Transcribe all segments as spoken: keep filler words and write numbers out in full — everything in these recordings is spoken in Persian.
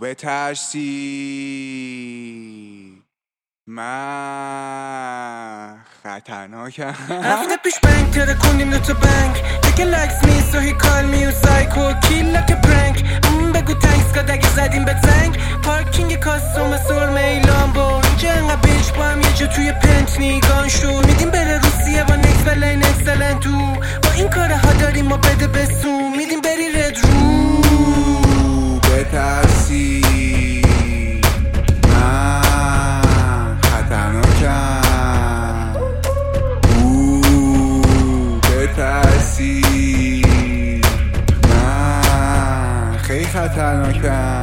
بترسی من خطرناکم. هفته پیش بنگ تره کندیم دوتا بنگ دیگه لکس نیست و هی کال می و سایکو کیل لکه پرنک. بگو تنکس کاد اگه زدیم به زنگ. پارکینگ کاستوم سرمه ایلان با اینجا انقا بیچ با هم یه جا توی پنت نیگان شو. میدیم بره روسیه با نکس بلین اکسلنت تو با این کاره ها داریم ما بده بسون. میدیم بری رد رو بترسی من خطرناکم. اوه بترسی من خیلی خطرناکم.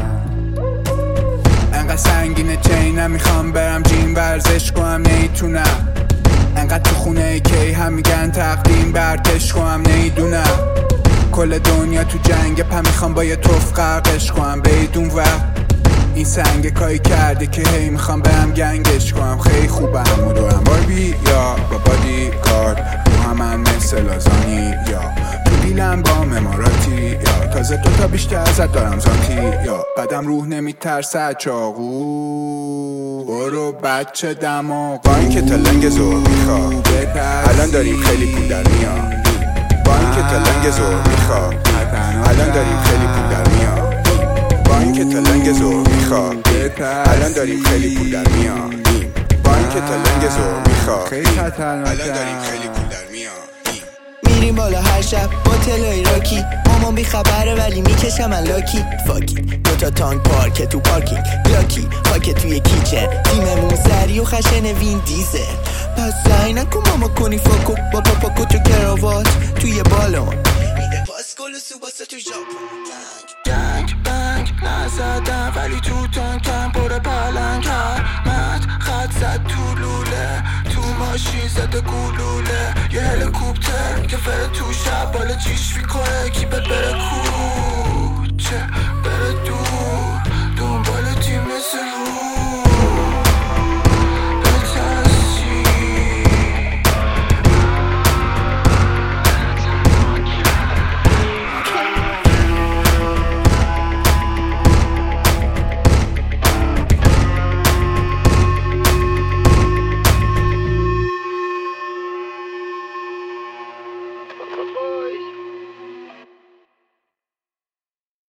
انقدر سنگینه چینم میخوام برم جیم ورزش کنم نیتونم. انقدر تو خونه کی هم میگن تقدیم برتش کنم نیدونم. کل دنیا تو جنگ پا میخوام با یه توف غرقش کنم بیدون وقت. این سنگ کاری کرده که هی میخوام برم گنگش کنم. خیلی خوبم و دورم باربی یا با بادی گارد رو همن مثل لازانی یا تو دیلم با مماراتی یا تازه دوتا بیشتر ازت دارم زانتی یا قدم روح نمیترسد چاقو برو بچه دماغ. با این که تلنگ زور میخواد الان داریم خیلی پول در میاد. با این که تلنگ زور میخواد الان داریم خیلی پول در میاد. با این که تلنگ زور میخواد الان داریم خیلی پول در میاد. با این که تلنگ زور میخواد الان داریم خیلی پول در میاد. میریم بالا هر شب با تلوی راکی. مامان بی خبره ولی میکشم من لاکی. فاکی دوتا تانک پارک تو پارکینگ لاکی خاک توی کیچن. تیممون سری و خشن وین دیزل. پس سعی نکن ماما کنی فاکو با پاپاکو تو کراوات توی بالون. میده پاسکل و سوباسا تو ژاپن. جنگ بنگ نزدم ولی تو تانکم پر پلنگ. مد خط زد تو لوله تو ماشین زده گلوله. یه هلیکوپتر که فره تو شب بالا چیش میکنه کی بد بره کوچه.